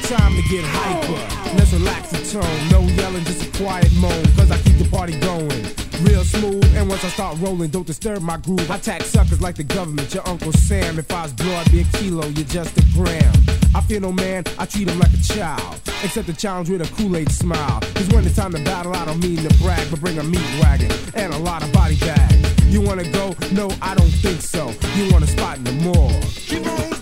time to get hyper. Let's relax the tone. No yelling, just a quiet moan. Cause I keep the party going. Real smooth, and once I start rolling, don't disturb my groove. I tax suckers like the government, your Uncle Sam. If I was broad, be a kilo, you're just a gram. I fear no man, I treat him like a child. Except the challenge with a Kool-Aid smile. Cause when it's time to battle, I don't mean to brag, but bring a meat wagon and a lot of body bags. You wanna go? No, I don't think so. You want a spot in the morgue. Keep on